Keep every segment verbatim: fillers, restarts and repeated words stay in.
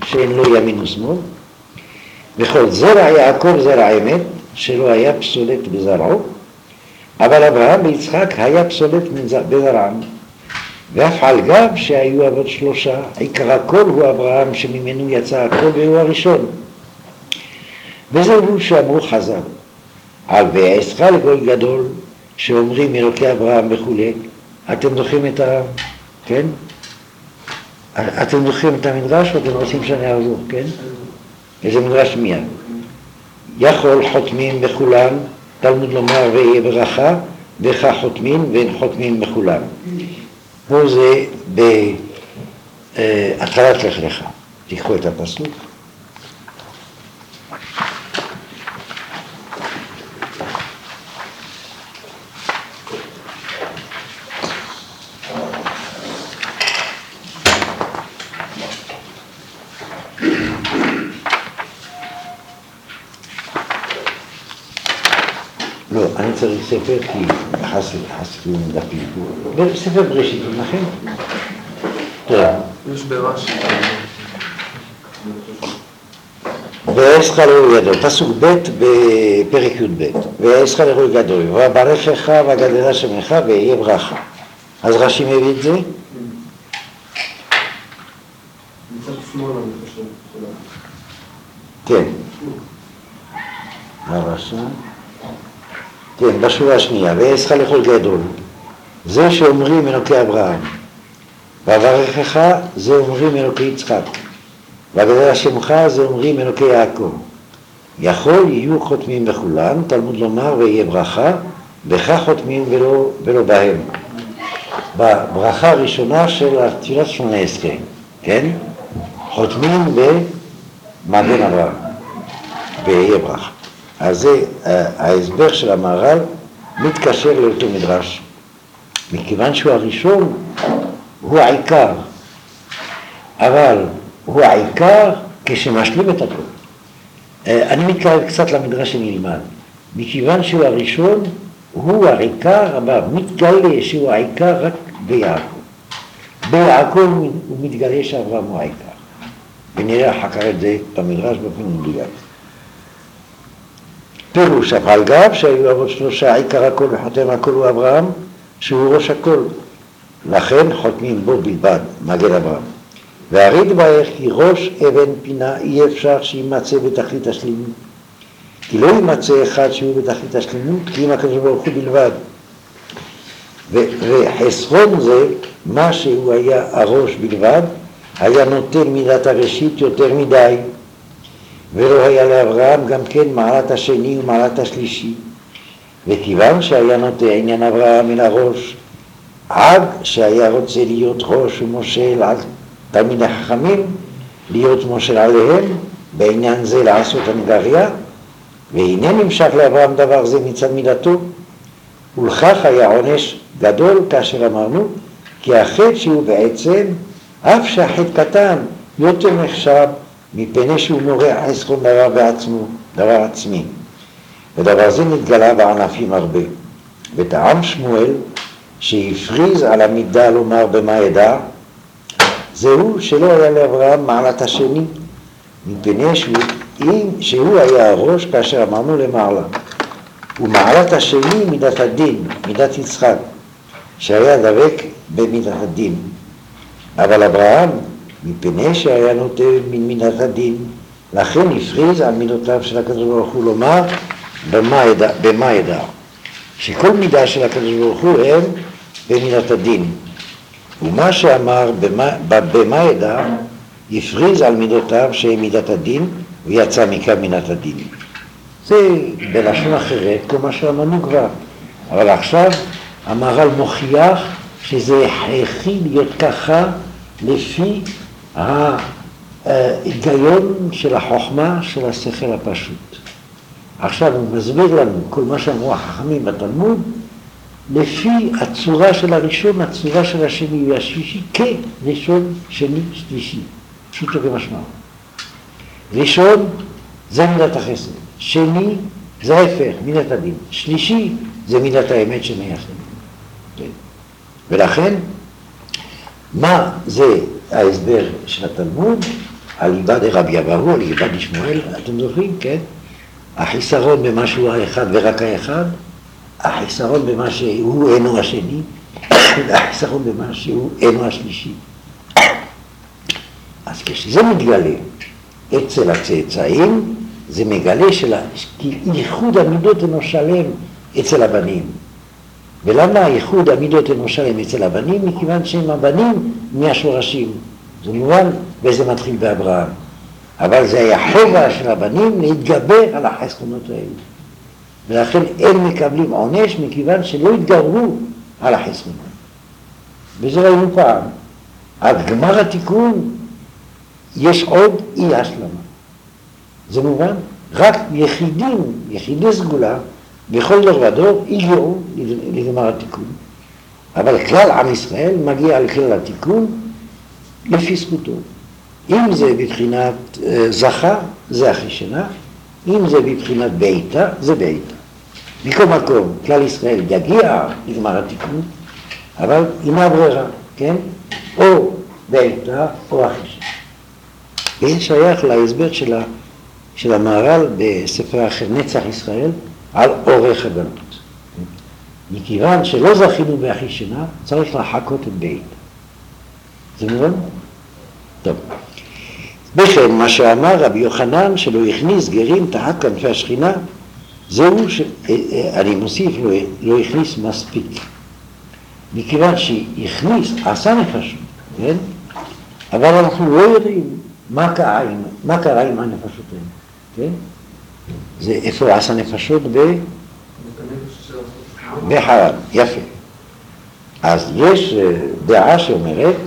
שאין לו ימין ושמאל, וכל זרע יעקב זרע אמת, שלא היה פסולת בזרעו, אבל אברהם ויצחק היה פסולת בזרעם, ואף על גב שהיו אבות שלושה, עיקר הכל הוא אברהם שממנו יצא הכל והוא הראשון. וזהו שאמרו חז"ל, על ויעשך לגוי גדול, שאומרים אלוקי אברהם וכו'. אתם זוכרים את ה... כן? אתם זוכרים את המדרש או אתם רוצים שאני אעבור, כן? איזה מדרש מיד. יכול חותמים בכולם, תלמוד לומר ויהיה ברכה, וכך חותמים ואין חותמים בכולם. פה זה בהתחלת לך לך. תיקחו את הפסוק. לא, אני צריך ספר כי חספים דפים. ספר בראשית, לכן? תראה. יש ברש"י. ויעשך לגוי גדול, פסוק ב' בפרק י"ב. ויעשך לגוי גדול, וברכך וגדלה שמך ויהיה ברכה. אז רש"י מביא את זה? מצד שמאל אני חושב. כן. הרש"י. כן, בשורה השנייה, ויעשך לכל גדול, זה שאומרים אלוקי אברהם, וברכך זה אומרים אלוקי יצחק, וגדל שמך זה אומרים אלוקי יעקב. יכול יהיו חותמים בכולם, תלמוד לומר ויהיה ברכה, וכך חותמים ולא, ולא בהם. בברכה הראשונה של התפילת שמונה עשרה, כן? חותמים במגן אברהם, ויהיה ברכה. אז זה ההסבר של המהר"ל מתקשר לאותו מדרש, מכיוון שהוא הראשון הוא העיקר, אבל הוא העיקר כשמשלים את הכל. אני מתקרב קצת למדרש שנלמד, מכיוון שהוא הראשון הוא העיקר, אבל מתגלה שהוא העיקר רק ביעקב. ביעקב הוא מתגלה שאברהם הוא העיקר, ונראה אחר כך את זה במדרש באופן מדויק. פירוש, אף על גב שהיו אבות שלושה, עיקר הכל וחותם הכל הוא אברהם, שהוא ראש הכל. לכן חותמים בו בלבד, מגן אברהם. והרי דברך כי ראש אבן פינה אי אפשר שימצא בתכלית השלמות. כי לא יימצא אחד שהוא בתכלית השלמות, כי אם הקדוש ברוך הוא בלבד. וחסרון זה, מה שהוא היה הראש בלבד, היה נותן מידת הראשית יותר מדי. ולא היה לאברהם גם כן מעלת השני ומעלת השלישי. וכיוון שהיה נוטה עניין אברהם אל הראש, עד שהיה רוצה להיות ראש ומושל על תלמיד החכמים, להיות מושל עליהם, בעניין זה לעשות הנגריה, והנה נמשך לאברהם דבר זה מצד מידתו, ולכך היה עונש גדול כאשר אמרנו, כי החטא שהוא בעצם, אף שהחטא קטן, יותר נחשב, מפני שהוא מורח חסרון דבר בעצמו, דבר עצמי. ודבר זה נתגלה בענפים הרבה. וטעם שמואל שהפריז על המידה לומר במה ידע, זהו שלא היה לאברהם מעלת השני, מפני שהוא, שהוא היה הראש כאשר אמרנו למעלה. ומעלת השני מידת הדין, מידת יצחק, שהיה דבק במידת הדין. אבל אברהם, מפני שהיה נוטה מן מידת הדין, לכן הפריז על מידותיו של הקדוש ברוך הוא לומר במה ידע, במה ידע. שכל מידה של הקדוש ברוך הוא הם במידת הדין. ומה שאמר במה, במה ידע, הפריז על מידותיו שהם מידת הדין, ויצא מכאן מידת הדין. זה בלשון אחרת, כל מה שאמרנו כבר. אבל עכשיו המהר"ל מוכיח שזה הכרחי להיות ככה לפי ההיגיון של החוכמה של השכל הפשוט. עכשיו הוא מסביר לנו כל מה שאמרו החכמים בתלמוד, לפי הצורה של הראשון, הצורה של השני והשלישי, כראשון, שני, שלישי. פשוטו כמשמעו. ראשון זה מידת החסד, שני זה ההפך, מידת הדין, שלישי זה מידת האמת שמייחד. כן. ולכן, מה זה ההסבר של התלמוד? הליבה דרבי אבהו, הליבה דשמואל, אתם זוכרים, כן? החיסרון במה שהוא האחד ורק האחד, החיסרון במה שהוא אינו השני, והחיסרון במה שהוא אינו השלישי. אז כשזה מתגלה אצל הצאצאים, זה מגלה שלה, כי ייחוד המידות אינו שלם אצל הבנים. ולמה ייחוד המידות אינו שלם אצל הבנים? מכיוון שהם הבנים מהשורשים. זה מובן, וזה מתחיל באברהם. אבל זה היה חובה של הבנים להתגבר על החסרונות האלה. ולכן הם מקבלים עונש מכיוון שלא התגברו על החסרונות. וזה ראינו פעם. עד גמר התיקון יש עוד אי השלמה. זה מובן? רק יחידים, יחידי סגולה, בכל דור ודור הגיעו לגמר התיקון. אבל כלל עם ישראל מגיע לכלל התיקון לפי זכותו. אם זה בבחינת זכר, זה אחי שנה, אם זה בבחינת בעיטה, זה בעיטה. מכל מקום, כלל ישראל יגיע לגמר התיקון, אבל עם הברירה, כן? או בעיטה או אחי שנה. זה שייך להסבר של, ה, של המהר"ל בספר אחר נצח ישראל על אורך הגלות. מכיוון שלא זכינו באחי שנה, צריך לחכות את בעיטה. זה מובן? טוב. בכן, מה שאמר רבי יוחנן שלא הכניס גרים תחת כנפי השכינה, זהו שאני מוסיף, לא, לא הכניס מספיק. מכיוון שהכניס, עשה נפשות, כן? אבל אנחנו לא יודעים מה קרה עם, מה קרה עם הנפשות האלה, כן? זה איפה עשה נפשות? ב... בחרן, יפה. אז יש דעה שאומרת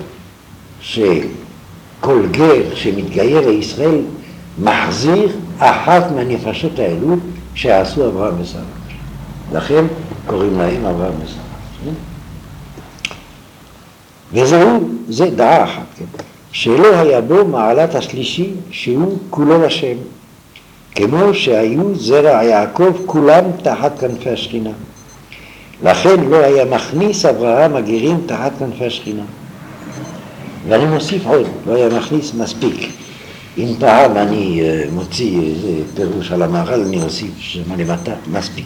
שכל גר שמתגייר לישראל מחזיר אחת מהנפשות האלו שעשו אברהם ושרה. לכן קוראים להם אברהם ושרה. וזהו, זה דעה אחת, כן? שלא היה בו מעלת השלישי שהוא כולו לשם, כמו שהיו זרע יעקב כולם תחת כנפי השכינה. לכן לא היה מכניס אברהם הגרים תחת כנפי השכינה. ואני מוסיף עוד, לא היה מכניס מספיק. אם פעם אני מוציא איזה פירוש על המהר"ל, אני אוסיף שמה למטה, מספיק.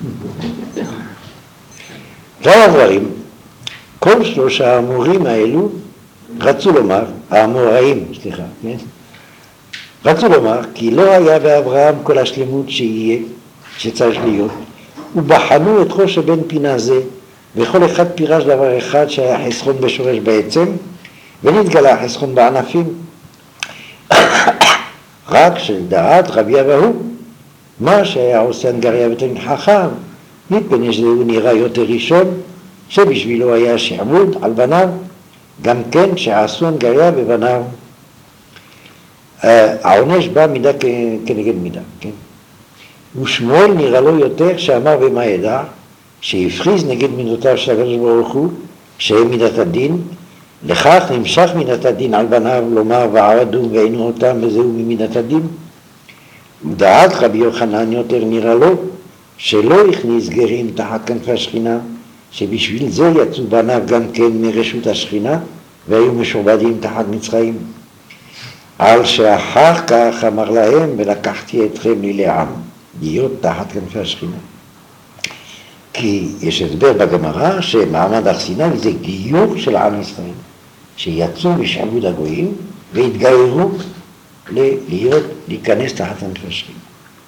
כלל הדברים, כל שלושה האמורים האלו רצו לומר, האמוראים, סליחה, כן? רצו לומר, כי לא היה באברהם כל השלמות שיהיה, שצריך להיות, ובחנו את חוש הבן פינה זה, וכל אחד פירש דבר אחד שהיה חסכון בשורש בעצם, ונתגלה חסכון בענפים. רק שלדעת רבי אבהו, מה שהיה עושה הנגריה ותלמיד חכם, מפני שהוא נראה יותר ראשון, שבשבילו היה שעבוד על בניו, גם כן שעשו הנגריה בבניו. העונש בא מידה כנגד מידה, כן? ושמואל נראה לו יותר שאמר במה ידע, שהפחיז נגד מידותיו של הקדוש ברוך הוא, שהם מידת הדין, לכך נמשך מידת הדין על בניו, לומר וערדו ועינו אותם, וזהו ממידת הדין. ודעת רבי יוחנן יותר נראה לו, שלא הכניס גרים תחת כנפי השכינה, שבשביל זה יצאו בניו גם כן מרשות השכינה, והיו משועבדים תחת מצרים. על שאחר כך אמר להם, ולקחתי אתכם לי לעם, להיות תחת כנפי השכינה. כי יש הסבר בגמרא שמעמד הר סיני זה גיור של עם ישראל, שיצאו משעבוד הגויים והתגיירו להיות, להיכנס תחת כנפי השכינה.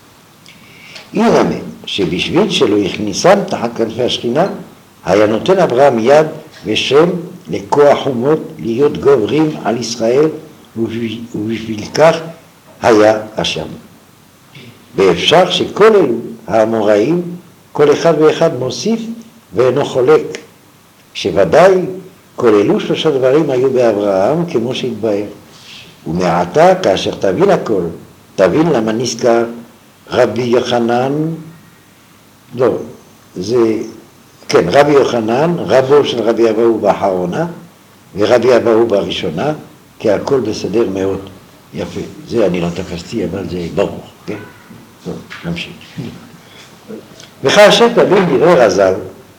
יראה שבשביל שלא יכניסם תחת כנפי השכינה, היה נותן אברהם יד ושם לכוח אומות להיות גוברים על ישראל, ובשביל כך היה השם. ואפשר שכל אלו האמוראים, כל אחד ואחד מוסיף ואינו חולק, שוודאי כל אלו שלושה דברים היו באברהם כמו שהתבאר. ומעתה כאשר תבין הכל, תבין למה נזכר רבי יוחנן, לא, זה, כן, רבי יוחנן, רבו של רבי אבהו באחרונה, ורבי אבהו בראשונה, כי הכל בסדר מאוד יפה. זה אני לא תפסתי, אבל זה ברור, כן? טוב, נמשיך. וכאשר תבין דברי רז"ל,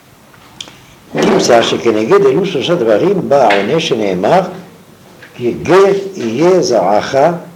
נמצא שכנגד אלו שלושה דברים בא העונש שנאמר, כי גר יהיה זרעך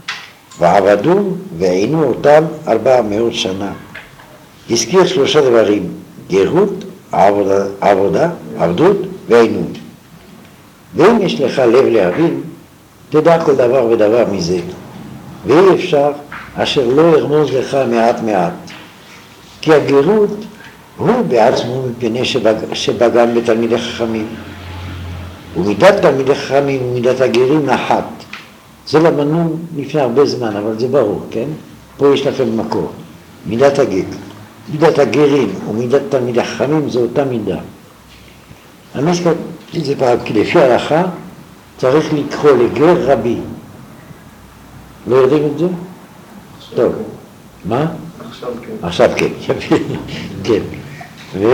ועבדו ועינו אותם ארבע מאות שנה. הזכיר שלושה דברים, גרות, עבודה, עבודה עבדות ועינות. ואם יש לך לב להבין, תדע כל דבר ודבר מזה, ואי אפשר אשר לא ירמוז לך מעט מעט. כי הגרות הוא בעצמו מפני שבגם בתלמידי חכמים. ומידת תלמידי חכמים ומידת הגרים אחת. זה למדנו לפני הרבה זמן, אבל זה ברור, כן? פה יש לכם מקור. מידת הגר. מידת הגרים ומידת תלמידי חכמים זה אותה מידה. אני הזכרתי את זה פעם, כי לפי ההלכה צריך לקרוא לגר רבי. לא יודעים את זה? טוב. מה? עכשיו כן. עכשיו כן, כן. ו...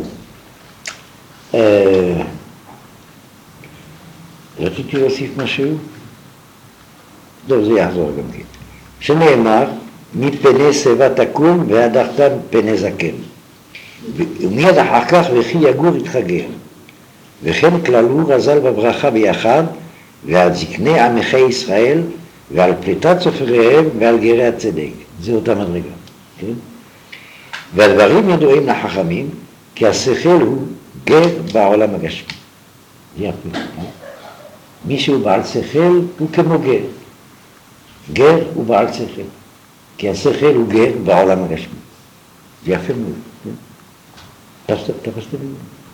רציתי להוסיף משהו? טוב, זה יחזור גם כן. שנאמר, מפני שיבה תקום והדחת פני זקן. ומיד אחר כך וכי יגור יתחגר. וכן כללו רז"ל בברכה ביחד, ועל זקני עמך ישראל, ועל פליטת סופריהם, ועל גרי הצדק. זה אותה מדרגה. כן? והדברים ידועים לחכמים, כי השכל הוא גר בעולם הגשמי. זה יפה. מי שהוא בעל שכל הוא כמו גר. גר הוא בעל שכל. כי השכל הוא גר בעולם הגשמי. זה יפה מאוד. תפסת לי?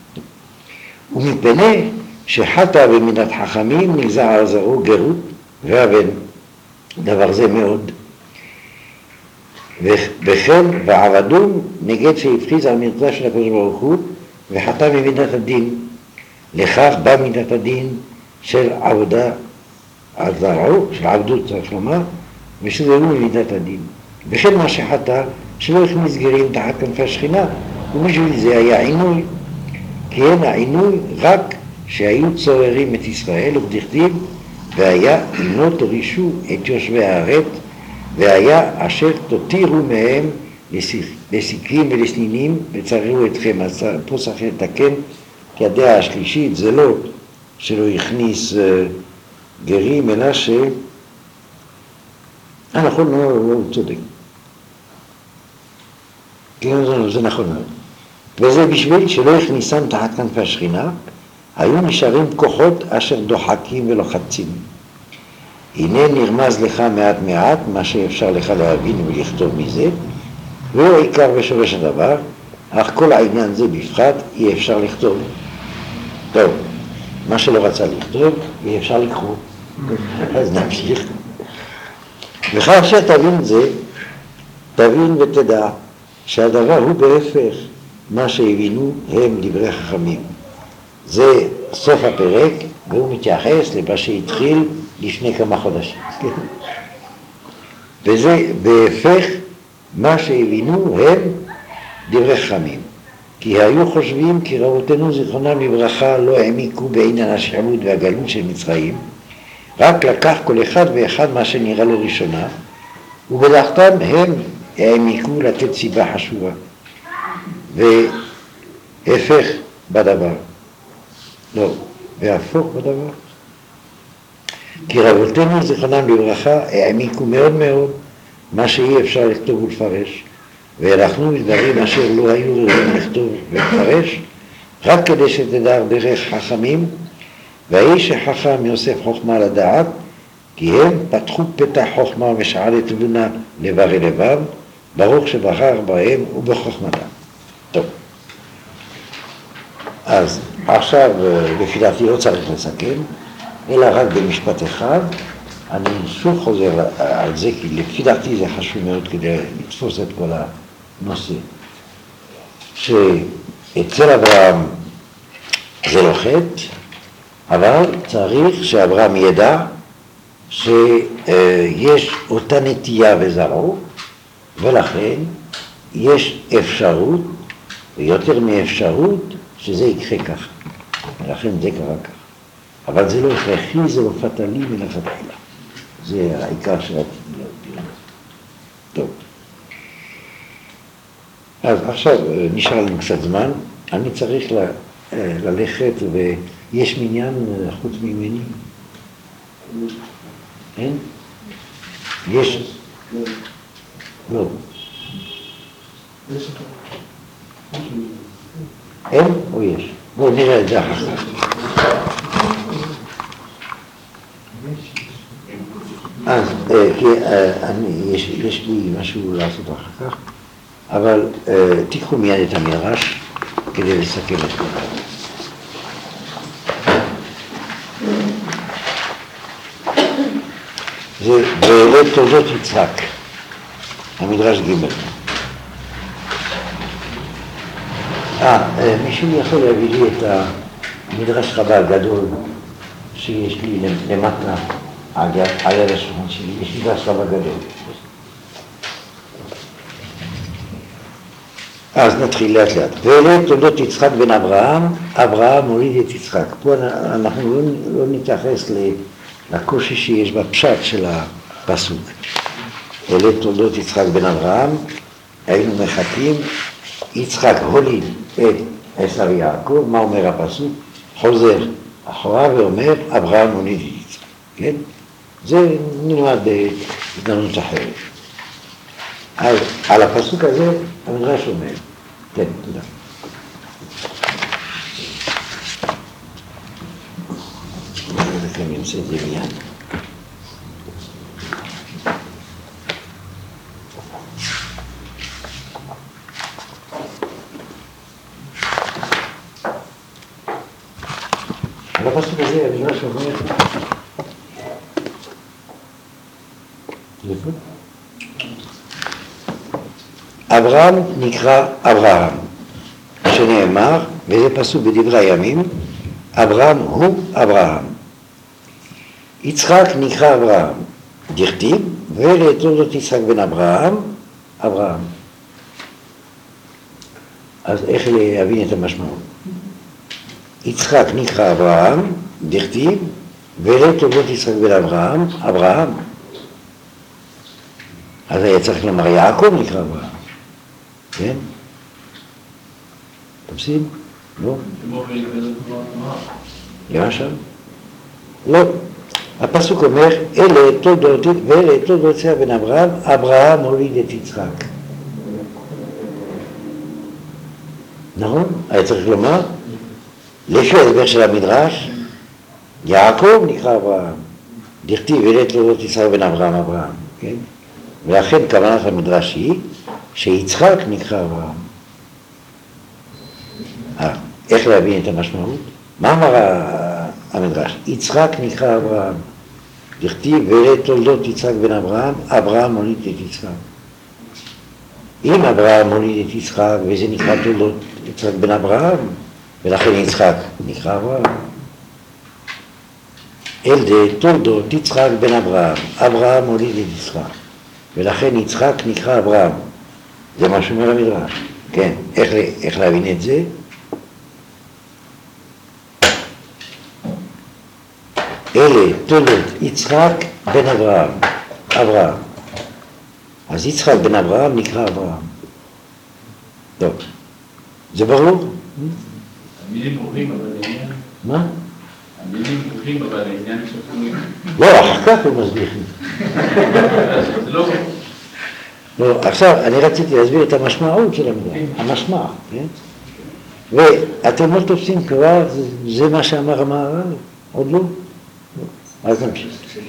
ומפני שחטא במידת חכמים נגזר על זרעו גרות ואבן. דבר זה מאוד. וכן ועבדו נגד שהפחיז על מרצה של הקדוש ברוך הוא וחטא במידת הדין. לכך בא מידת הדין של עבודה על זרעו, של עבדות צריך לומר, ושזה הוא מידת הדין. וכן מה שחטא שלא הכניס גרים תחת כנפי השכינה, ובשביל זה היה עינוי. כי אין העינוי רק שהיו צוררים את ישראל ובדכתיב, והיה אינו תורישו את יושבי הארץ, והיה אשר תותירו מהם לסיכים ולסנינים וצררו אתכם. אז פה צריך לתקן, כי הדעה השלישית זה לא שלא הכניס גרים, אלא ש... אה, נכון, לא, לא, צודק. כן, זה, זה נכון מאוד. וזה בשביל שלא הכניסם תחת כנפי השכינה, היו נשארים כוחות אשר דוחקים ולוחצים. הנה נרמז לך מעט מעט, מה שאפשר לך להבין ולכתוב מזה, והוא העיקר ושורש הדבר, אך כל העניין זה בפרט אי אפשר לכתוב. טוב, מה שלא רצה לכתוב, אי אפשר לקרוא. אז נמשיך. וכך שתבין את זה, תבין ותדע שהדבר הוא בהפך מה שהבינו הם דברי חכמים. זה סוף הפרק, והוא מתייחס למה שהתחיל לפני כמה חודשים. וזה בהפך מה שהבינו הם דברי חכמים. כי היו חושבים כי רבותינו זיכרונם לברכה לא העמיקו בעניין השעבוד והגלות של מצרים, רק לקח כל אחד ואחד מה שנראה לו ראשונה, ובדעתם הם העמיקו לתת סיבה חשובה. והפך בדבר. לא, והפוך בדבר. כי רבותינו זיכרונם לברכה העמיקו מאוד מאוד מה שאי אפשר לכתוב ולפרש, והלכנו מדברים אשר לא היו ראויים לכתוב ולפרש, רק כדי שתדע דרך חכמים, והאיש החכם יוסף חוכמה לדעת, כי הם פתחו פתח חוכמה ושעלת תבונה לבב אל לבב, ברוך שבחר בהם ובחוכמתם. טוב. אז עכשיו לפי דעתי לא צריך לסכם, אלא רק במשפט אחד. אני שוב חוזר על זה, כי לפי דעתי זה חשוב מאוד כדי לתפוס את כל הנושא. שאצל אברהם זה לא חטא, אבל צריך שאברהם ידע שיש אותה נטייה וזרעו, ולכן יש אפשרות, ויותר מאפשרות, שזה יקרה ככה. ולכן זה קרה ככה. אבל זה לא הכרחי, זה לא פטלי מלכתחילה. זה העיקר של הדיון. טוב. אז עכשיו נשאר לנו קצת זמן. אני צריך ל, ללכת, ויש מניין חוץ ממני? אין? יש... לא. אין או יש? בואו נראה את זה אחר כך. אז יש לי משהו לעשות אחר כך, אבל תיקחו מיד את המדרש כדי לסכם את כל זה. זה ואלה תולדות יצחק, המדרש ג'. אה, מישהו יכול להביא לי את המדרש חב"ד הגדול שיש לי למטה על יד השולחן שלי, יש לי מדרש חב"ד גדול. אז נתחיל לאט לאט. ואלה תולדות יצחק בן אברהם, אברהם הוליד את יצחק. פה אנחנו לא, לא נתייחס לקושי שיש בפשט של הפסוק. אלה תולדות יצחק בן אברהם, היינו מחכים, יצחק הוליד את עשיו יעקב, מה אומר הפסוק? חוזר אחורה ואומר, אברהם הוליד את יצחק, כן? זה נלמד בהזדמנות אחרת. אז על הפסוק הזה המדרש אומר, כן, תודה. אני עושה את זה מיד. על הפסוק הזה המדרש אומר, אברהם נקרא אברהם, שנאמר, וזה פסוק בדברי הימים, אברהם הוא אברהם. יצחק נקרא אברהם, דכתיב, ואלה תולדות יצחק בן אברהם, אברהם. אז איך להבין את המשמעות? יצחק נקרא אברהם, דכתיב, ואלה תולדות יצחק בן אברהם, אברהם. אז היה צריך לומר יעקב נקרא אברהם. כן? תפסים? לא? למשל? לא. הפסוק אומר, אלה תולדות, ואלה תולדות יצחק בן אברהם, אברהם הוליד את יצחק. נכון? היה צריך לומר, לפי ההסבר של המדרש, יעקב נקרא אברהם. דכתיב, ואלה תולדות יצחק בן אברהם, אברהם. כן? ולכן כוונת המדרש היא, שיצחק נקרא אברהם. אה, איך להבין את המשמעות? מה אמר המדרש? יצחק נקרא אברהם. דכתיב, ואלה תולדות יצחק בן אברהם, אברהם הוליד את יצחק. אם אברהם הוליד את יצחק, וזה נקרא תולדות יצחק בן אברהם, ולכן יצחק נקרא אברהם. אלה תולדות יצחק בן אברהם, אברהם הוליד את יצחק, ולכן יצחק נקרא אברהם. זה מה שאומר המדרש. כן, איך, איך להבין את זה? אלה תולדות יצחק בן אברהם, אברהם. אז יצחק בן אברהם נקרא אברהם. טוב, זה ברור? המילים ברוכים אבל העניין... מה? המילים ברוכים אבל העניין שפונים... לא, אחר כך הוא מסביר. זה לא... לא, עכשיו אני רציתי להסביר את המשמעות של המדרש, המשמע, כן? ואתם לא תופסים כבר, זה, זה מה שאמר המהר"ל, עוד לא? לא. אז נמשיך.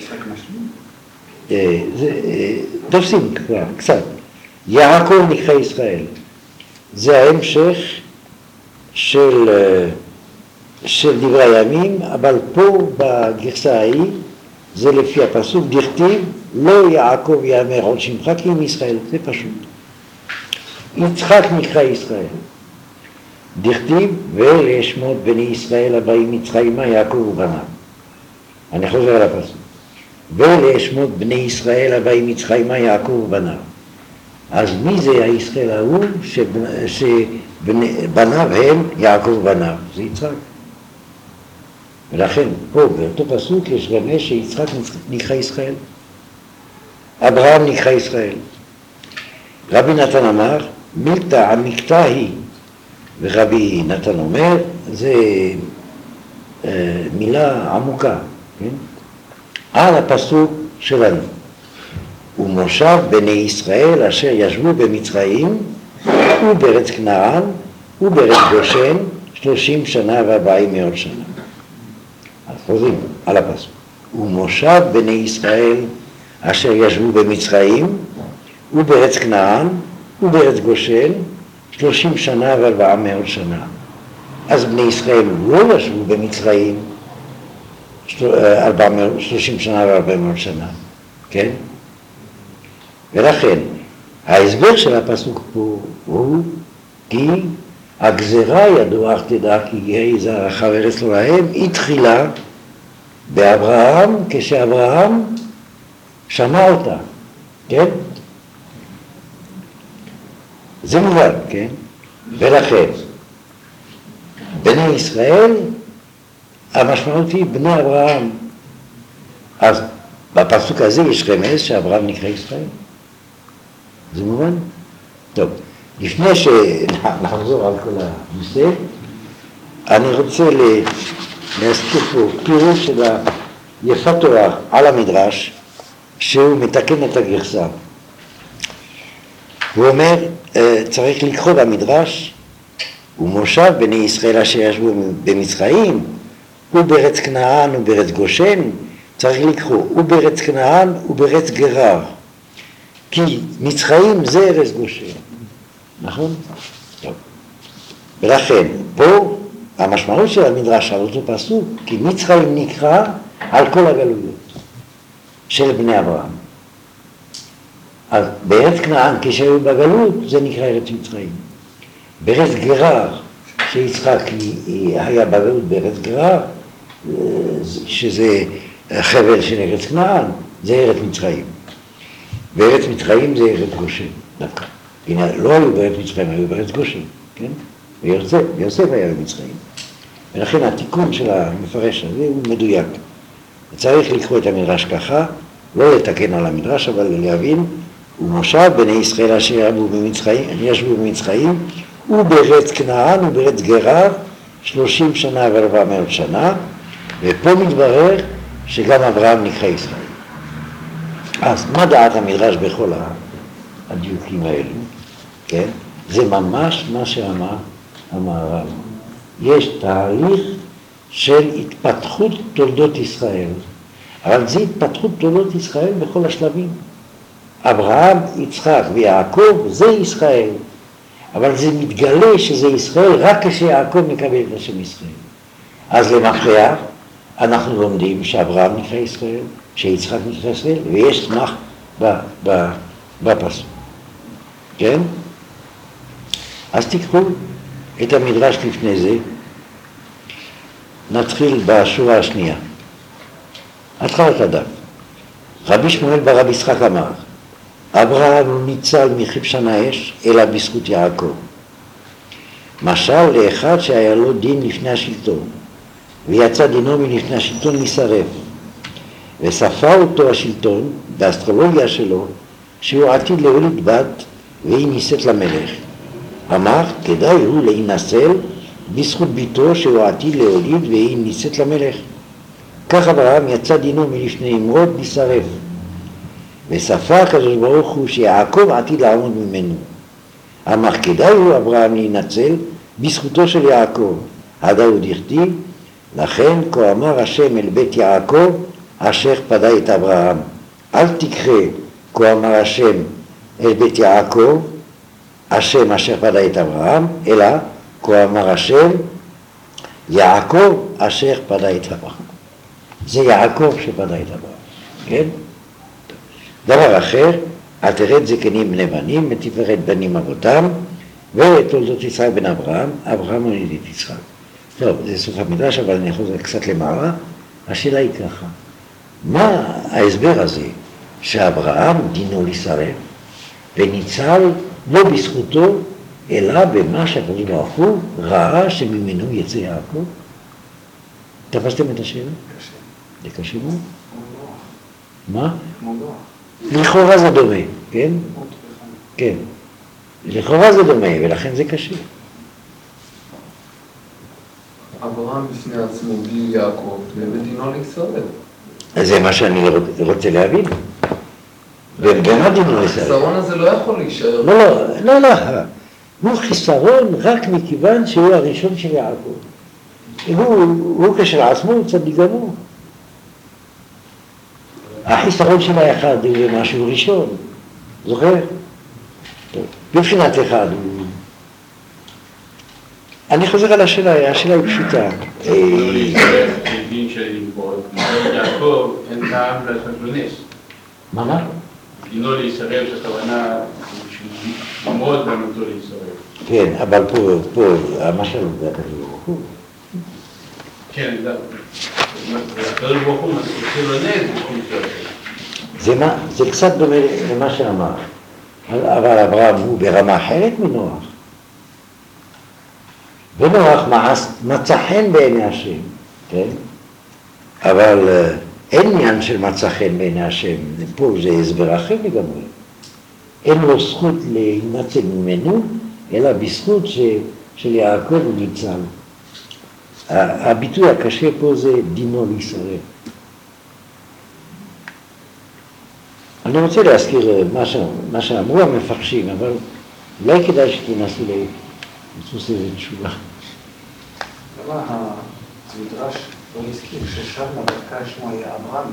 תופסים כבר, קצת. יעקב נקרא ישראל. זה ההמשך של, של דברי הימים, אבל פה בגרסה ההיא, זה לפי הפסוק, דכתיב, לא יעקב יאמר עוד שמך כי אם ישראל, זה פשוט. יצחק נקרא ישראל. דכתיב, ואלה שמות בני ישראל הבאים מצרימה יעקב ובניו. אני חוזר על הפסוק. ואלה שמות בני ישראל הבאים מצרימה יעקב ובניו. אז מי זה הישראל ההוא שבניו הם יעקב ובניו? זה יצחק. ולכן פה באותו פסוק יש רמז שיצחק נקרא ישראל. אברהם נקרא ישראל. רבי נתן אמר, מילתא המקטע היא, ורבי נתן אומר, זה אה, מילה עמוקה, כן? על הפסוק שלנו. ומושב בני ישראל אשר ישבו במצרים ובארץ כנען ובארץ גושן שלושים שנה וארבעים מאות שנה. אז חוזרים על הפסוק. ומושב בני ישראל אשר ישבו במצרים ובארץ כנען ובארץ גושן שלושים שנה וארבעה מאות שנה. אז בני ישראל לא ישבו במצרים שלושים שנה וארבעה מאות שנה, כן? ולכן ההסבר של הפסוק פה הוא כי הגזרה ידוע תדע כי יהי זרעך וארץ לא להם התחילה באברהם כשאברהם שמע אותה, כן? זה מובן, כן? ולכן בני ישראל המשמעות היא בני אברהם. אז בפסוק הזה יש רמז שאברהם נקרא ישראל. זה מובן? טוב, לפני שנחזור על כל הנושא, אני רוצה להזכיר פה פירוש של יפת תורה על המדרש, שהוא מתקן את הגרסה. הוא אומר, צריך לקרוא במדרש, ומושב בני ישראל אשר ישבו במצרים, ובארץ כנען ובארץ גושן, צריך לקרוא, ובארץ כנען ובארץ גרר. כי מצרים זה ארץ גושן, נכון? טוב. ולכן, פה המשמעות של המדרש על אותו פסוק, כי מצרים נקרא על כל הגלויות של בני אברהם. אז בארץ כנען כשהיו בגלות זה נקרא ארץ מצרים. בארץ גרר, שיצחק היה בגלות בארץ גרר, שזה חבל של ארץ כנען, זה ארץ מצרים. בארץ מצרים זה ארץ גושן, דווקא. הנה, לא היו בארץ מצרים, היו בארץ גושן, כן? ויוסף, ויוסף היה במצרים. ולכן התיקון של המפרש הזה הוא מדויק. צריך לקרוא את המדרש ככה, לא לתקן על המדרש, אבל להבין, ומושב בני ישראל אשר ישבו במצרים, ישבו במצרים, ובארץ כנען ובארץ גרר, שלושים שנה וארבע מאות שנה, ופה מתברר שגם אברהם נקרא ישראל. אז מה דעת המדרש בכל הדיוקים האלו? כן? זה ממש מה שאמר המהר"ל. יש תהליך של התפתחות תולדות ישראל, אבל זה התפתחות תולדות ישראל בכל השלבים. אברהם, יצחק ויעקב זה ישראל, אבל זה מתגלה שזה ישראל רק כשיעקב מקבל את השם ישראל. אז למכריע אנחנו לומדים שאברהם נקרא ישראל, שיצחק נקרא ישראל, ויש סמך בפסוק. כן? אז תיקחו את המדרש לפני זה, נתחיל בשורה השנייה. התחלת הדף. רבי שמואל ברב יצחק אמר, אברהם לא ניצל מכבשן האש, אלא בזכות יעקב. משל לאחד שהיה לו דין לפני השלטון, ויצא דינו מלפני השלטון להישרף, וספר אותו השלטון באסטרולוגיה שלו, שהוא עתיד להוליד בת, והיא נישאת למלך. אמר, כדאי הוא להינשל בזכות ביתו שהוא עתיד להוליד, והיא נישאת למלך. כך אברהם יצא דינו מלפני נמרוד להישרף, וספר הקדוש ברוך הוא שיעקב עתיד לעמוד ממנו. אמר, כדאי הוא אברהם להינצל בזכותו של יעקב. הדאוד הכתיב, לכן כה אמר השם אל בית יעקב אשר פדה את אברהם. אל תקרא כה אמר השם אל בית יעקב השם אשר פדה את אברהם, אלא כה אמר השם יעקב אשר פדה את אברהם. זה יעקב שפדה את אברהם, כן? דבר אחר, אל תרד זקנים בני בנים, ותפארת בנים אבותם, ותולדות יצחק בן אברהם, אברהם הוליד את יצחק. טוב, זה סוף המדרש, אבל אני חוזר קצת למעלה. השאלה היא ככה, מה ההסבר הזה שאברהם דינו להישרף וניצל לא בזכותו, אלא במה שהקדוש ברוך הוא ראה שממנו יצא יעקב? תפסתם את השאלה? קשה. זה קשה מאוד? כמו מה? כמו לכאורה זה דומה, כן? כן. לכאורה זה דומה, ולכן זה קשה. אברהם בפני עצמו בלי יעקב, ודינו להישרף. זה מה שאני רוצה להבין. במה דינו לסרב? החיסרון הזה לא יכול להישאר. לא, לא, לא, לא. הוא חיסרון רק מכיוון שהוא הראשון של יעקב. הוא, הוא כשלעצמו הוא צדיק גמור. החיסרון של האחד זה משהו ראשון, זוכר? בבחינת אחד. אני חוזר על השאלה, השאלה היא פשוטה. דין של יעקב, אין טעם לעשות לו נס. מה מה? דינו לישראל, הכוונה למרות במותו לישראל. כן, אבל פה, פה, המשל זה הקדוש ברוך הוא. כן, אני יודע. הקדוש ברוך הוא עושה לו נס, הוא זה מה, זה קצת דומה למה שאמר. אבל אברהם הוא ברמה אחרת מנוח. ונוח מצא חן בעיני השם, כן? אבל אין עניין של מצא חן בעיני השם, פה זה הסבר אחר לגמרי. אין לו זכות להימצא ממנו, אלא בזכות ש, של יעקב הוא ניצל. הביטוי הקשה פה זה דינו לישראל. אני רוצה להזכיר מה, ש... מה שאמרו המפרשים, אבל אולי כדאי שתנסו לעשות איזה תשובה. למה המדרש לא הזכיר ששם דווקא שמו היה אברהם?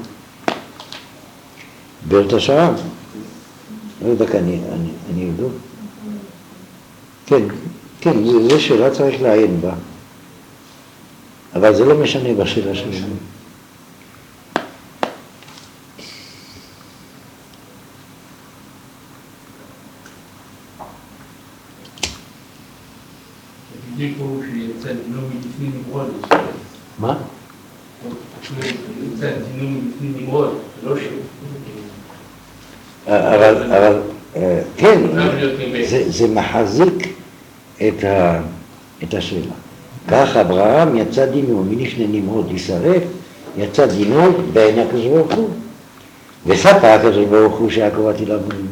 בארץ השרם? לא יודע, אני, אני, אני יודע. כן, כן, זו שאלה צריך לעיין בה. אבל זה לא משנה בשאלה שלנו. בדיוק הוא שיצא דינו מלפני נמרוד לישראל. מה? יצא דינו מלפני נמרוד, לא ש... אבל, אבל, כן, זה, זה מחזיק את, ה, את השאלה. כך אברהם יצא דינו מלפני נמרוד להישרף, יצא דינו בעיני הקדוש ברוך הוא. וספר הקדוש ברוך הוא שיעקב עתיד לבוא ממנו.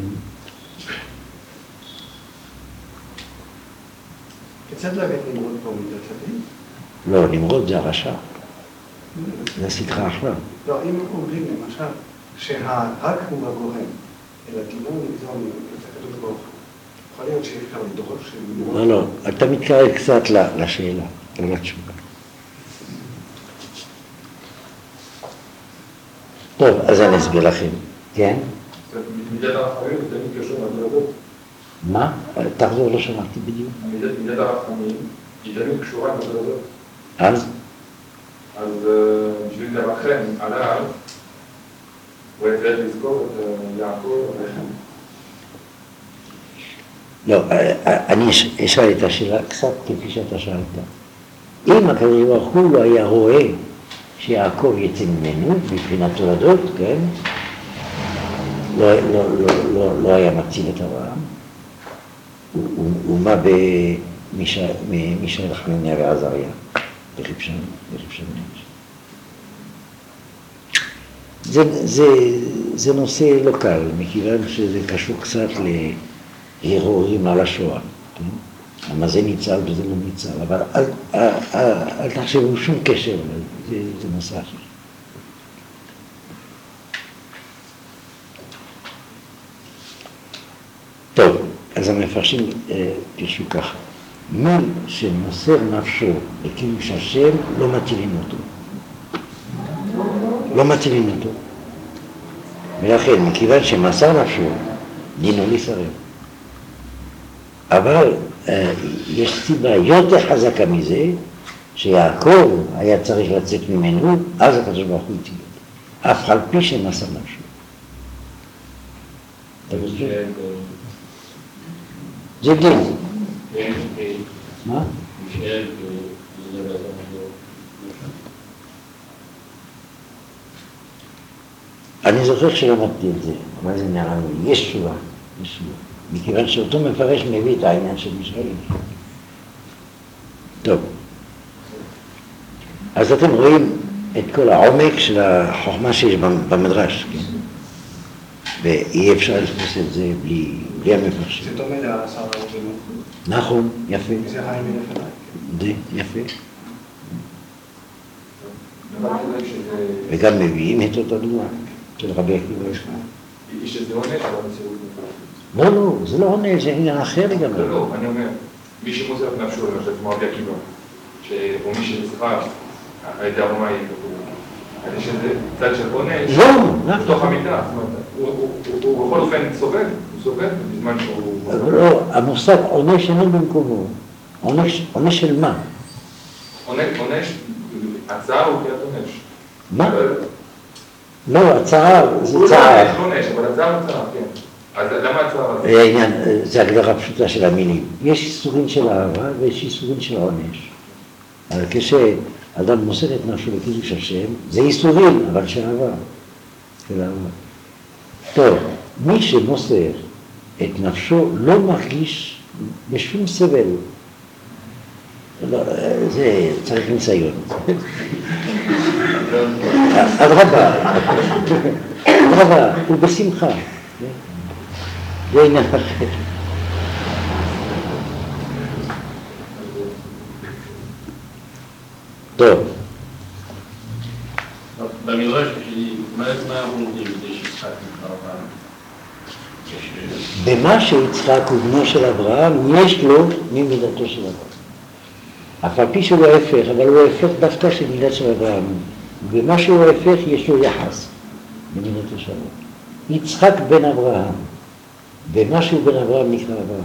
כיצד להגיד נמרוד פה מידת הדין? לא, נמרוד זה הרשע. זה סדחה עכשיו. לא, אם אומרים למשל שהרק הוא הגורם, אלא דינו נגזור את הקדוש ברוך הוא. יכול להיות שיש כמה דרוש של נמרוד? לא, לא, אתה מתקרב קצת לשאלה, לא לתשובה. טוב, אז אני אסביר לכם. כן? מידת הרחמים זה תמיד קשור לדרדות. מה? תחזור, לא שמעתי בדיוק. מידת הרחמים היא תמיד קשורה לדרדות. אז? אז בשביל לרחם עליו, הוא היה צריך לזכור את יעקב עליכם. לא, אני אשאל את השאלה קצת כפי שאתה שאלת. אם הקדוש ברוך הוא לא היה רואה שיעקב יצא ממנו, מבחינת תולדות, כן? לא, לא, לא, לא, לא היה מציל את אברהם. ומה במישאל חנניה ועזריה, בחיפשן, בחיפשן נפש. זה, זה, זה נושא לא קל, מכיוון שזה קשור קצת להרהורים על השואה. כן? למה זה ניצל וזה לא ניצל, אבל אל, אל, אל, אל תחשבו שום קשר, זה, זה נושא אחר. טוב, אז המפרשים פירשו ככה. מי שמוסר נפשו לקידוש השם, לא מטילים אותו. לא מטילים אותו. ולכן, מכיוון שמסר נפשו, דינו להישרף. אבל אה, יש סיבה יותר חזקה מזה, שיעקב היה צריך לצאת ממנו, אז הקדוש ברוך הוא הציל אותו. אף על פי שמסר נפשו. אתה מבין? זה דין. מה? אני זוכר שלמדתי את זה, אבל זה נראה לי, יש תשובה, יש תשובה. מכיוון שאותו מפרש מביא את העניין של ישראל. טוב. אז אתם רואים את כל העומק של החוכמה שיש במדרש, כן? ואי אפשר לפרוס את זה בלי, בלי המפרשים. זה דומה לעשר האוזנות. נכון, יפה. זה חיים מלפניי. זה יפה. וגם מביאים את אותו דוגמה של רבי עקיבא. יש איזה עונש על המציאות. לא, לא, זה לא עונש, זה עניין אחר לגמרי. לא, לא, אני אומר, מי שמוסר את נפשו, למשל, כמו רבי עקיבא, או מי שנשכר על ידי הרומאי, יש איזה צד של עונש, לא, בתוך המיטה, הוא בכל אופן סובל, הוא סובל בזמן שהוא... לא, המושג עונש אינו במקומו. עונש של מה? עונש, הצעה הוא קריאת עונש. מה? לא, הצעה זה צער. הוא לא עונש, אבל הצעה הוא צער, כן. אז למה הצער הזה? זה הגדרה פשוטה של המילים. יש איסורים של אהבה ויש איסורים של עונש. אבל כשאדם מוסר את נפשו לקידוש השם, זה איסורים, אבל של אהבה. של אהבה. טוב, מי שמוסר את נפשו לא מרגיש בשום סבל. לא, זה צריך ניסיון. אדרבה, אדרבה, הוא בשמחה. זה עניין אחר. טוב. במדרש שלי, מה אנחנו לומדים כדי שיצחק נקרא אברהם? במה שיצחק הוא בנו של אברהם, יש לו ממידתו של אברהם. אף על פי שהוא ההפך, אבל הוא ההפך דווקא של מידת של אברהם. במה שהוא ההפך יש לו יחס ממידתו של אברהם. יצחק בן אברהם, במה שהוא בן אברהם נקרא אברהם.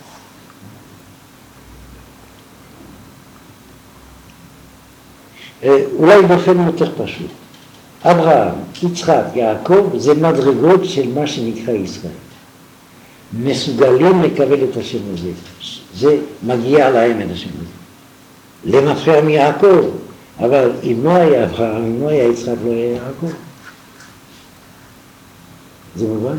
אולי באופן יותר פשוט. אברהם, יצחק, יעקב, זה מדרגות של מה שנקרא ישראל. מסוגלים לקבל את השם הזה. זה מגיע להם את השם הזה. למפרע מיעקב, אבל אם לא היה אברהם, אם לא היה יצחק, לא היה יעקב. זה מובן?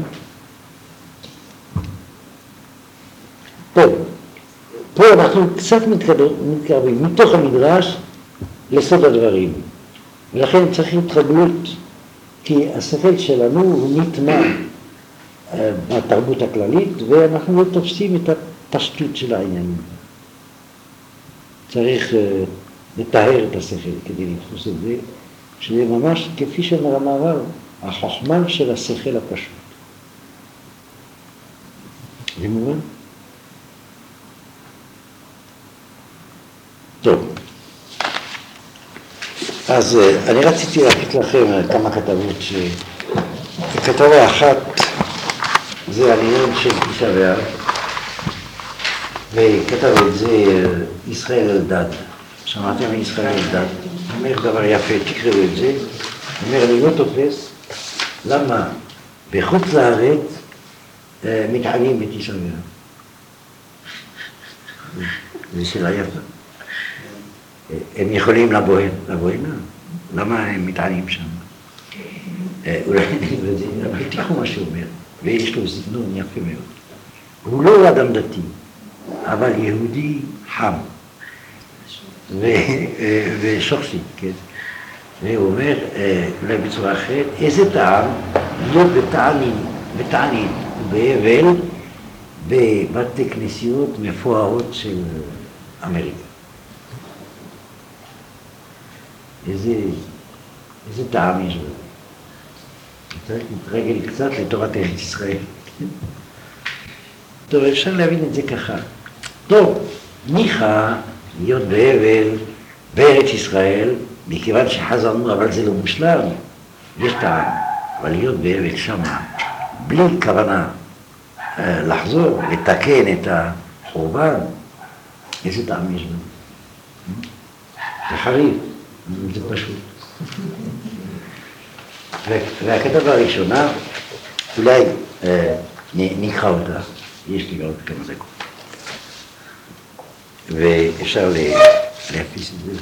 טוב, פה אנחנו קצת מתקרבים מתוך המדרש לסוד הדברים, ולכן צריך התרגלות, כי השכל שלנו הוא נטמע בתרבות הכללית, ואנחנו לא תופסים את הפשטות של העניינים. צריך לטהר את השכל כדי לתפוס את זה, שזה ממש כפי שאומר המערב, החוכמה של השכל הפשוט. זה מובן? טוב. אז אני רציתי להגיד לכם כמה כתבות ש... כתבה אחת זה העניין של תשעה באב, וכתב את זה ישראל אלדד. שמעתם מישראל אלדד? אומר דבר יפה, תקראו את זה. אומר, אני לא תופס למה בחוץ לארץ מתענים בתשעה באב. זה שאלה יפה. הם יכולים לבוהן, לבוהן? למה הם מתענים שם? אולי נגיד את זה, אבל תראו מה שהוא אומר, ויש לו סגנון יפה מאוד. הוא לא אדם דתי, אבל יהודי חם ושורשי, כן? והוא אומר, אולי בצורה אחרת, איזה טעם להיות בתענית, בתענית ובהבל בבתי כנסיות מפוארות של אמריקה. איזה, איזה טעם יש בזה. צריך להתרגל קצת לתורת ארץ ישראל. טוב, אפשר להבין את זה ככה. טוב, ניחא להיות בהבל בארץ ישראל, מכיוון שחזרנו, אבל זה לא מושלם, יש טעם. אבל להיות בהבל שמה, בלי כוונה לחזור, לתקן את החורבן, איזה טעם יש בזה. זה חריף. זה פשוט. והכתבה הראשונה, אולי נקרא אותה, יש לי עוד כמה דקות. ואפשר להפיס את זה.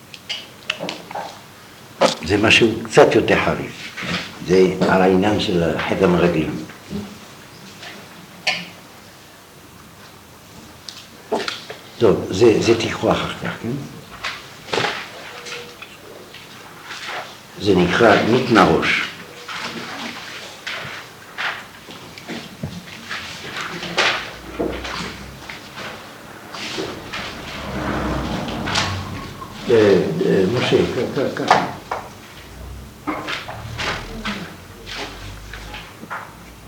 זה משהו קצת יותר חריף. זה על העניין של חטא המרגלים. טוב, זה, זה תקחו אחר כך, כן? זה נקרא מתנה ראש. משה, ככה.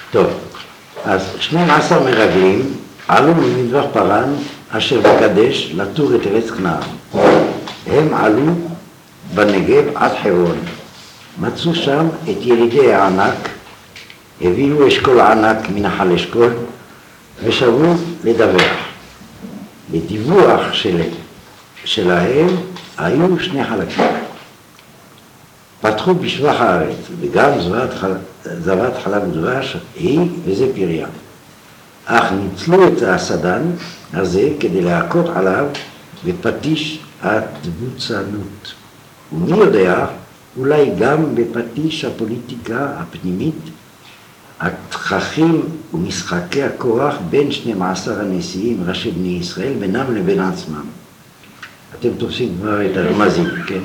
טוב, אז שנים עשר מרגלים עלו ממדבר פרן אשר בקדש לתור את ארץ כנען. הם עלו בנגב עד חברון. מצאו שם את ילידי הענק, הביאו אשכול ענק מנחל אשכול ושבו לדווח. בדיווח של, שלהם היו שני חלקים. פתחו בשבח הארץ, וגם זבת, חל... זבת חלב ודבש היא וזה פריה. אך ניצלו את הסדן הזה כדי להכות עליו בפטיש התבוצנות. ומי יודע, אולי גם בפטיש הפוליטיקה הפנימית, התככים ומשחקי הכוח בין שנים עשר הנשיאים, ראשי בני ישראל, בינם לבין עצמם. אתם תופסים כבר את הרמזים, כן?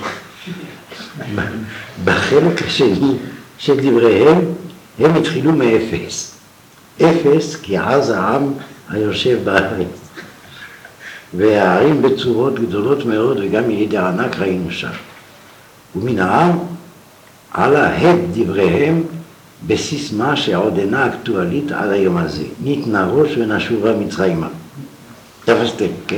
בחלק השני של דבריהם, הם התחילו מאפס. אפס כי עז העם היושב בארץ. והערים בצורות גדולות מאוד וגם ילידי הענק ראינו שם. ומן העם עלה הד דבריהם בסיסמה שעודנה אקטואלית עד היום הזה. ניתנה ראש ונשובה מצרימה. תפסתם, כן?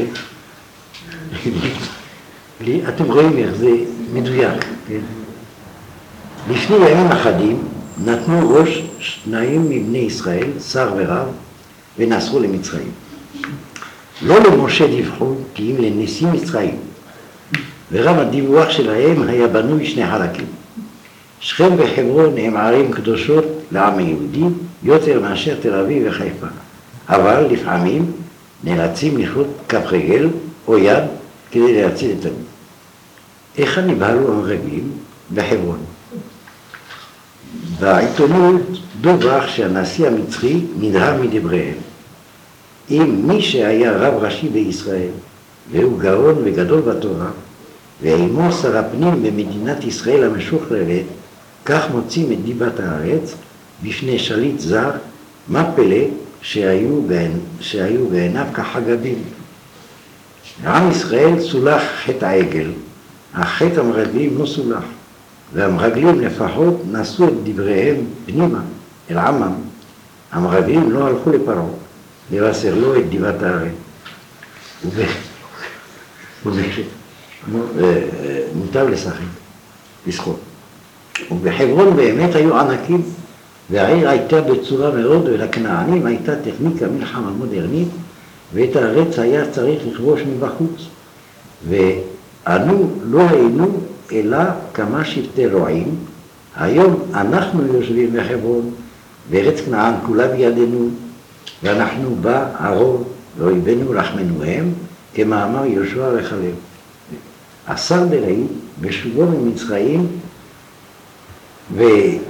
אתם רואים איך זה מדויק, כן? לפני ימים אחדים נתנו ראש שניים מבני ישראל, שר ורב, ונסעו למצרים. לא למשה דיווחו כי אם לנשיא מצרים, ורם הדיווח שלהם היה בנוי שני חלקים. שכם וחברון הם ערים קדושות לעם היהודי יותר מאשר תל אביב וחיפה, אבל לפעמים נאלצים לכרות כף רגל או יד כדי להציל את הגוף. איך נבהלו המרגלים? בחברון. בעיתונות דווח שהנשיא המצרי נדהם מדבריהם. אם מי שהיה רב ראשי בישראל והוא גאון וגדול בתורה ועמו שר הפנים במדינת ישראל המשוחררת, כך מוצאים את דיבת הארץ בפני שליט זר, מה פלא שהיו, בעין, שהיו בעיניו כחגבים. עם ישראל סולח חטא העגל, אך חטא המרגלים לא סולח, והמרגלים לפחות נשאו את דבריהם פנימה אל עמם. המרגלים לא הלכו לפרעה, לבשר לו את דיבת הארץ. מוטב לשחק, לשחוק. ובחברון באמת היו ענקים, והעיר הייתה בצורה מאוד, ולכנענים הייתה טכניקה מלחמה מודרנית, ואת הארץ היה צריך לכבוש מבחוץ. ואנו לא היינו אלא כמה שבטי רועים. היום אנחנו יושבים בחברון, וארץ כנען כולה בידינו, ואנחנו בה הרוב, ואויבינו לחמנו הם, כמאמר יהושע וכלב. השר דרעי בשובו ממצרים, ודבר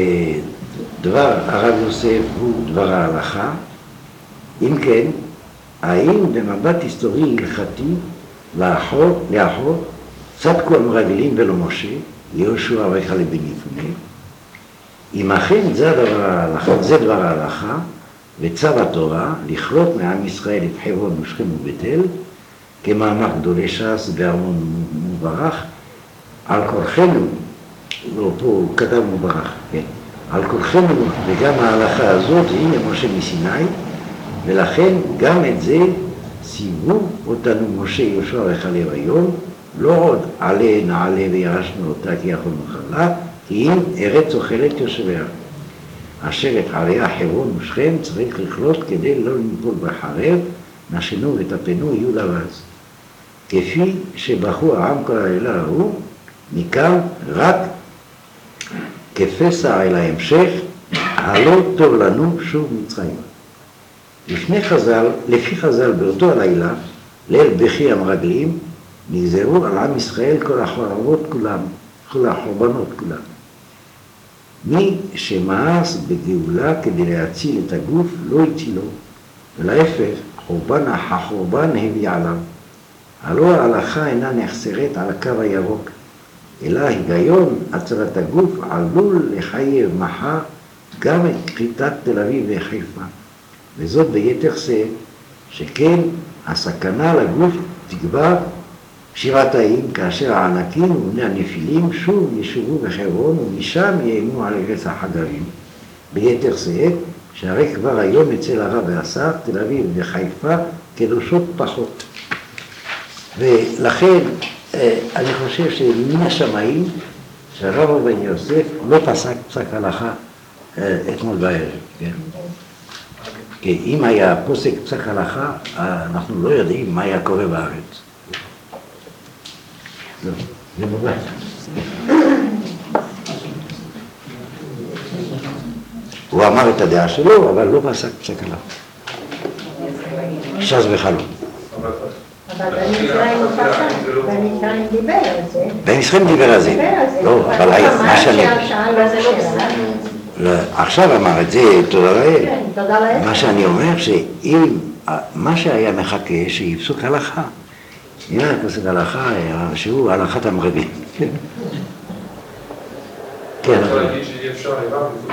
הרב יוסף הוא דבר ההלכה. אם כן, האם במבט היסטורי הלכתי לאחור, לאחור צדקו המרגלים ולא משה, יהושע וכלב בן יפונה? אם אכן זה דבר ההלכה, זה דבר ההלכה, וצו התורה לכרות מעם ישראל את חברון ושכם ובית אל, כמאמר גדולי ש"ס בארמון מוברך, על כורחנו, לא פה הוא כתב מוברך, כן, על כורחנו וגם ההלכה הזאת, הנה משה מסיני, ולכן גם את זה ציוו אותנו משה יהושע וכלב היום, לא עוד עלה נעלה וירשנו אותה כי יכולנו חלה, כי אם ארץ אוכלת יושביה. אשר את עליה חברון ושכם צריך לכלות כדי לא לנפול בחרב, נשנו וטפנו יהיו לבז. כפי שבחו העם כל הלילה ההוא, מכאן רק כפסע אל ההמשך, הלא טוב לנו שוב מצרים. לפני חז"ל, לפי חז"ל באותו הלילה, ליל בכי המרגלים, נגזרו על עם ישראל כל החורבות כולם, כל החורבנות כולם. מי שמאס בגאולה כדי להציל את הגוף לא הצילו, ולהפך, חורבן החורבן הביא עליו. הלא ההלכה אינה נחסרת על הקו הירוק, אלא היגיון הצלת הגוף עלול לחייב מחר גם את כריתת תל אביב וחיפה, וזאת ביתר שאת, שכן הסכנה לגוף תגבר שבעתיים כאשר הענקים ובני הנפילים שוב ישובו בחברון ומשם יאיימו על ארץ החגבים. ביתר שאת שהרי כבר היום אצל הרב והשר, תל אביב וחיפה, קדושות פחות. ולכן אני חושב שמן השמיים, שהרב עובדיה יוסף לא פסק פסק הלכה אתמול בערב, כן? כי אם היה פוסק פסק הלכה, אנחנו לא יודעים מה היה קורה בארץ. לא, זה מובן. הוא אמר את הדעה שלו, אבל לא פסק פסק הלכה. ש"ס וחלום. אבל במצרים הוא פסק, במצרים דיבר על זה. במצרים דיבר על זה. לא, אבל מה שאני... עכשיו אמר את זה, תודה לאל. כן, תודה לאל. מה שאני אומר, שאם, מה שהיה מחכה, שיפסוק הלכה. אם היה פסוק הלכה, שהוא הלכת המרגלים. כן. אני יכול להגיד שאי אפשר לבד לפסוק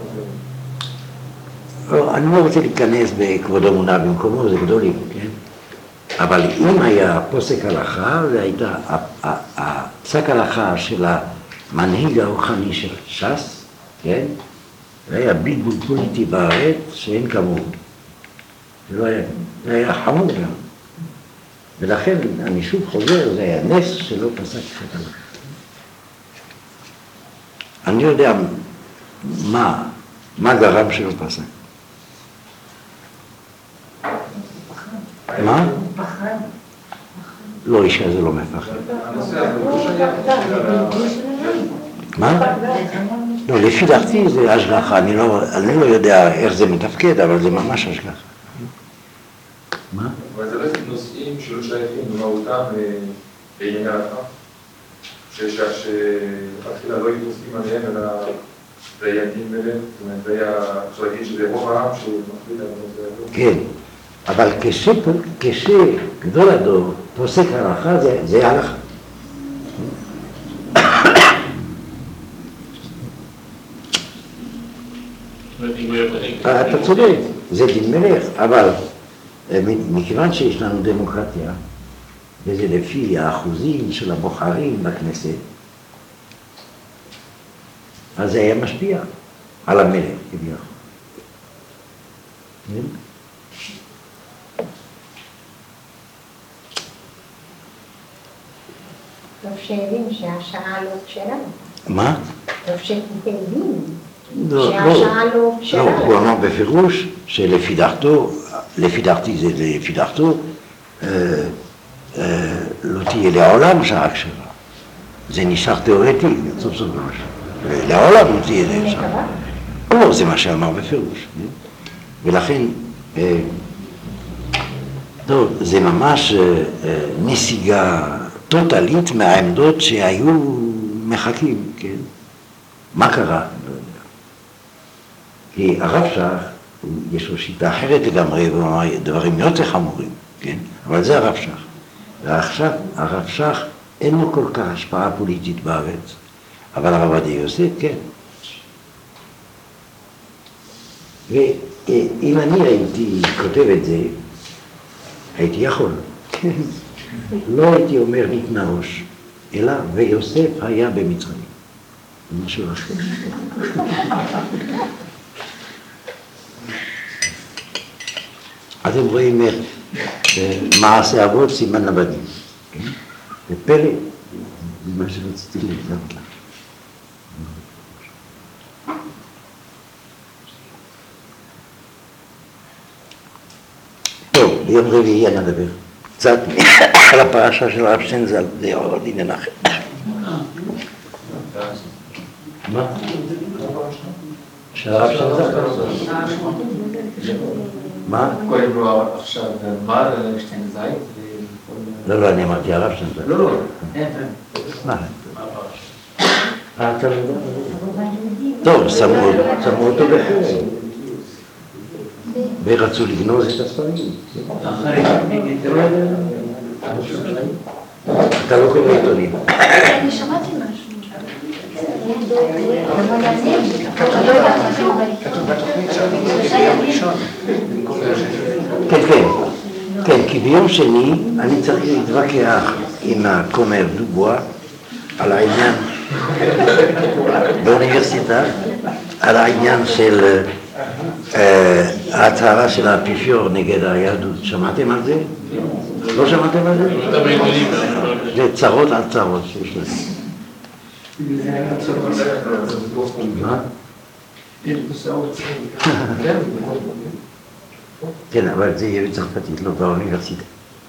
הלכה? אני לא רוצה להיכנס בכבוד אמונה במקומו, זה גדולים, כן? אבל אם היה פוסק הלכה, זה הייתה הפסק הלכה של המנהיג הרוחני של ש"ס, כן? זה היה בלבול פוליטי בארץ שאין כמוהו. זה לא היה, זה היה חמור גם. ולכן אני שוב חוזר, זה היה נס שלא פסק פסק הלכה. אני לא יודע מה, מה גרם שלא פסק. מה? לא, אישה זה לא מפחד. מה? לא, לפי דעתי זה השגחה, אני לא יודע איך זה מתפקד, אבל זה ממש השגחה. מה? אבל זה לא נושאים שלא שייכים במהותם בענייני הלכה? שלכתחילה לא יתעסקים עליהם, אלא דיינים ביניהם? זאת אומרת, זה היה, אפשר להגיד שזה רוב העם שמחליט על הנושא הזה? כן, אבל כשגדול הדור פוסק הלכה, זה הלכה. אתה צודק, זה דין מלך, אבל מכיוון שיש לנו דמוקרטיה, וזה לפי האחוזים של הבוחרים בכנסת, אז זה היה משפיע על המלך, כביכול. טוב שהבין שהשעה לא כשרה. מה? טוב שהבין לא, שהשעה לא כשרה. לא, הוא אמר בפירוש שלפי דעתו, לפי דעתי זה לפי דעתו, לא תהיה לעולם שעה כשרה. זה נשאר תיאורטי, סוף סוף משהו. ולעולם לא תהיה שעה. לא, זה מה שאמר בפירוש. ולכן, טוב, זה ממש נסיגה טוטלית מהעמדות שהיו מחכים, כן? מה קרה? לא יודע. כי הרב שך, יש לו שיטה אחרת לגמרי, הוא אמר דברים יותר חמורים, כן? אבל זה הרב שך. ועכשיו, הרב שך אין לו כל כך השפעה פוליטית בארץ, אבל הרב עובדיה יוסף, כן. ואם אני הייתי כותב את זה, הייתי יכול. לא הייתי אומר ניתנה ראש, אלא ויוסף היה במצרים. משהו אחר. אתם רואים איך מעשה אבות סימן לבנים. זה פלא, זה מה שרציתי להגיד לך. טוב, ביום רביעי אני אדבר קצת על הפרשה של הרב שטיינזלץ, זה עוד עניין אחר. מה? של הרב שטיינזלץ? מה? קוראים לו עכשיו מר שטיינזלץ? לא, לא, אני אמרתי הרב שטיינזלץ. לא, לא. מה? אתה לא יודע? טוב, שמו אותו בחרב. ורצו לגנוז את הספרים. אתה לא קורא עיתונים. אני שמעתי משהו. כן, כן. כן, כי ביום שני אני צריך להתווכח עם הכומר דובואה על העניין באוניברסיטה, על העניין של אה, ההצהרה של האפיפיור נגד היהדות, שמעתם על זה? לא שמעתם על זה? זה צרות על צרות שיש לזה. מה? כן, אבל זה יהיה בצרפתית, לא באוניברסיטה.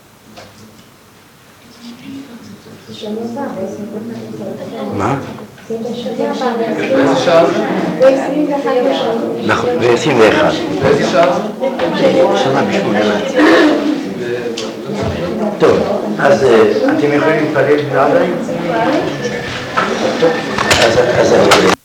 מה? באיזה שעה? נכון, ב-עשרים ואחת. באיזה שעה? שנה בשמונה עשרה. טוב, אז אתם יכולים להתפלל בעלי? אז אני...